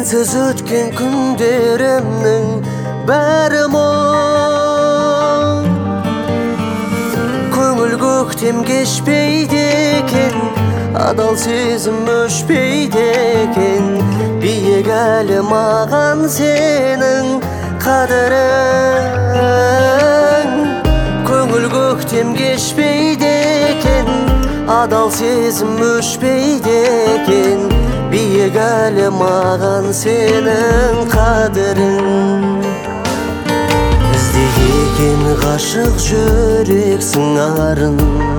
Сіз өткен күндерімнің бәрі мұң. Көңіл көктем кешпейді екен, адал сезім өшпейді екен. Биік әлі маған сенің қадірің. Көңіл көктем кешпейді екен, адал сезім өшпейді екен. Биік әлі маған сенің қадірің. Іздеген ғашық жүрек сыңарын,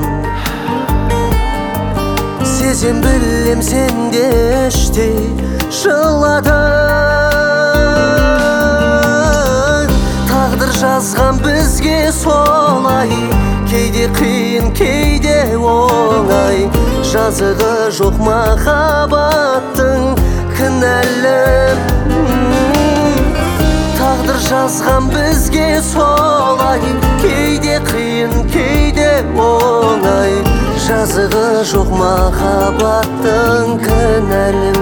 сезем білем сенде іштей жыладың. Тағдыр жазған бізге солай, кейде қиын кейде оңай. Жазығы жоқ махаббаттың кінәлі. Тағдыр жазған бізге солай, кейде қиын кейде оңай. Жазығы жоқ махаббаттың кінәлі.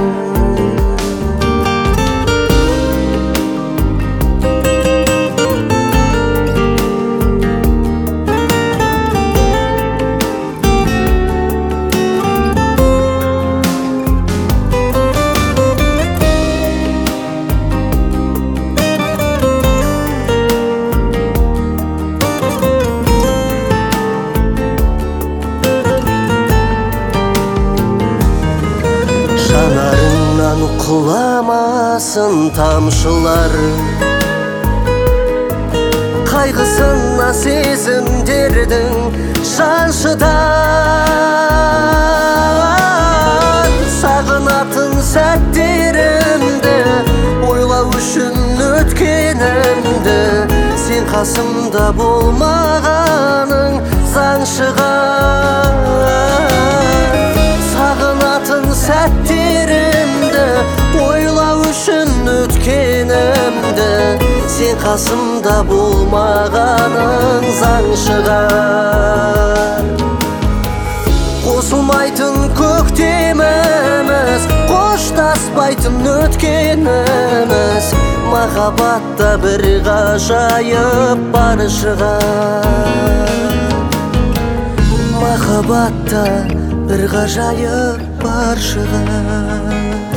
Жанарыңнан құламасын тамшылар, қайғысына сезімдердің жаншыдан. Сағынатын сәттерімді, ойлау үшін өткенімді, сен қасымда болмағаның заң шығар. Сағынатын сәттерімді, ойлау үшін өткенімді, сен қасымда болмағаның заң шығар. Қосылмайтын көктеміміз, қоштаспайтын өткеніміз, махаббатта бір ғажайып бар шығар. Махаббатта бір ғажайып бар шығар.